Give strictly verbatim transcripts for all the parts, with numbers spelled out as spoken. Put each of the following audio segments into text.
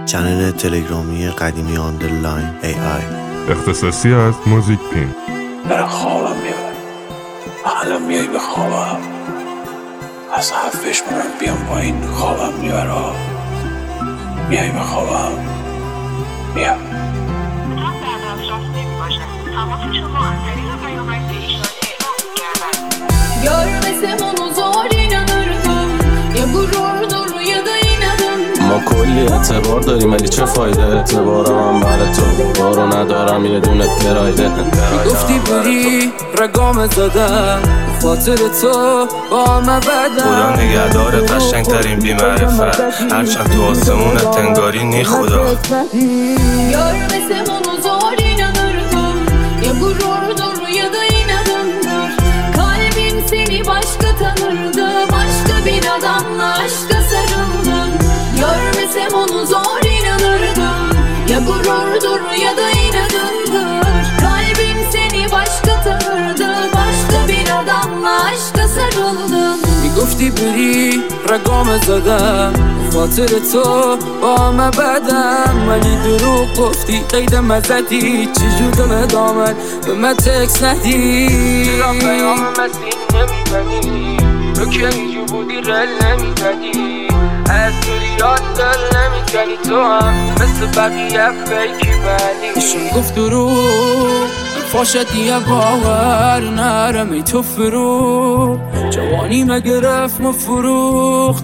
چنل تلگرامی قدیمی آندرلاین ای آی اختصاصی از موزیک پین. برای خوابم میبرم الان میای به خوابم از حرفش برم بیام پایین خوابم میبره میای به خوابم میام Görmesem onu zor inanırdım Ya gururdur ya da inadım ما کلی اعتبار داریم ولی چه فایده اعتبارم هم برای تو بارو ندارم یه دونه پرایده گفتی بری رگام زدم خاطر تو با همه بدم خدا نگهدار قشنگ ترین بی‌معرفت هرچند تو آسمونت تنگاری نی خدا Görmesem onu zor inanırdım Ya gururdur ya da inadımdır Kalbim seni başka tanırdı Başka bir adamla aşka sarıldım Görmesem onu zor inanırdım Ya gururdur ya da inadımdır Kalbim seni başka tanırdı Başka bir adamla aşka sarıldım میگفتی بری رگام زدم خاطر تو با همه بدم ولی دروغ گفتی قید مزدی چجور دل دامن به من تکس ندی چرا پیام مسیح نمیبنی تو که اینجور بودی رل نمیدنی از دوریات دل نمیکنی تو هم مثل بقیه فیکی بنی ایشون گفت دروغ فاشد یه باور نرم ای تو فروغ جوانی مگرفت مفروخت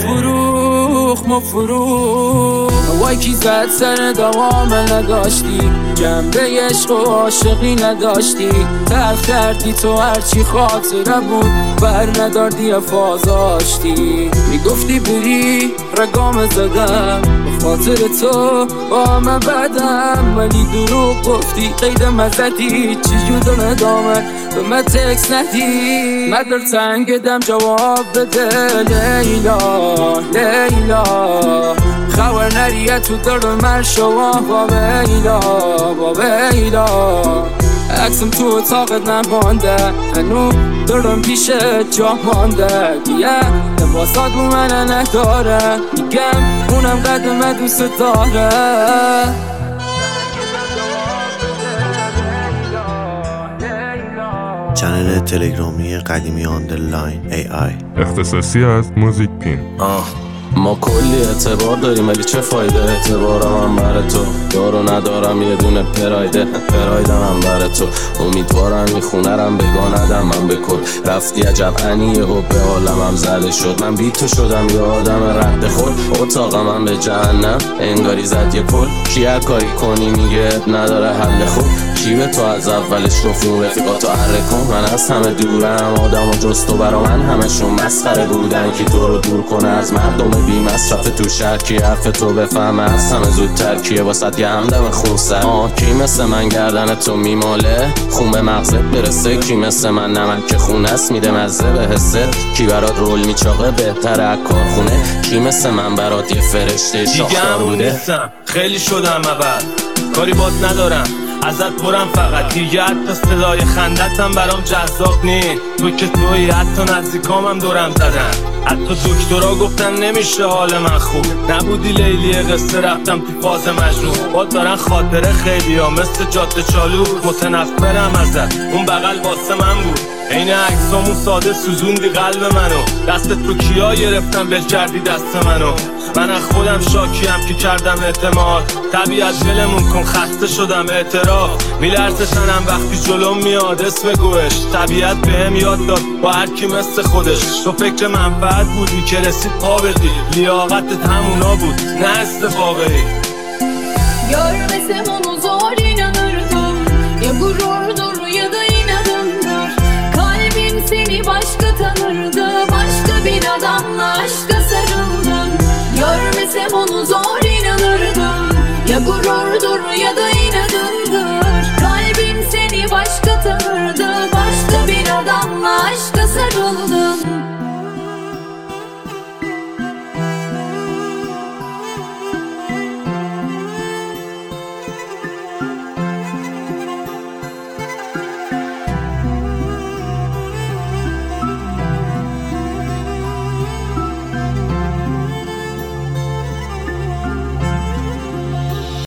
مفروخ مفروخ هوای کی زد سر دوام نداشتی جنبه عشق و عاشقی نداشتی تلخ کردی تو هرچی خاطره بود بر نداردی افازاشتی میگفتی بری رگام زدم به خاطر تو با همه بدم ولی دروغ گفتی قید مزدی چجور دل دامن به من تکس ندی من در تنگ دم جواب بده لیلا لیلا خبر نریه تو در من شما با بیلا با بیلا عکسم تو اتاقت نمانده هنو دارم پیش جا مانده بیا لباسات بو من نداره میگم اونم قدم دوست داره چنل تلگرامی قدیمی آندرلاین ای آی اختصاصی از موزیک پین. آه ما کلی اعتبار داریم ولی چه فایده اعتبارم هم برای تو دارو ندارم یه دونه پرایده پرایدم هم برای تو امیدوارم این خونرم بگاندم من بکن رفتی عجب انیه و به حالم هم زده شد من بی تو شدم یه آدم رد خود اتاقم هم به جهنم انگاری زد یه پل کی هر کاری کنی میگه نداره حل خود کی به تو از اولش رفون رفیقاتو عره کن من از همه دورم آدم و جز تو برا من همشون مسخره بودن که تو رو دور کنه از مردم بی مصرف تو شهر کی حرف تو بفهمه از همه زودتر کیه واسد یه همدم خون سر آه کی مثل من گردن تو میماله خون به مغزت برسه کی مثل من نمک که خون است میده مزه به حسه کی برات رول میچاقه بهتر از کارخونه کی مثل من برات یه فرشته شاخدار بوده خیلی شدم عبد کاری بات ندارم ازت برم فقط دیگه حتی صدای خندتم برام جذاب نی تو که توی حتی نزدیکامم دورم زدن حتی دکترها گفتن نمیشه حال من خوب نبودی لیلی قصه رفتم تو فاز مجنون با دارن خاطره خیلی ها مثل جاده چالو متنفرم ازت اون بغل واسه من بود این عکسامون ساده سوزوندی قلب منو دستت رو کیا گرفتم بل کردی دست منو من از خودم شاکیم که کردم اعتماد طبیعت ولمون کن خسته شدم اعتراف میلرزه تنم وقتی جلوم میاد اسم گوش طبیعت بهم یاد داد با هر کی مثل خودش تو فکر منفعت بودی که رسید پا بدی لیاقتت همونا بود نه استفاقی Görmesem onu zor inanırdım Ya gururdur ya da inadımdır Kalbim seni başka tanırdı Başka bir adamla aşka sarıldım Görmesem onu zor inanırdım Ya gururdur ya da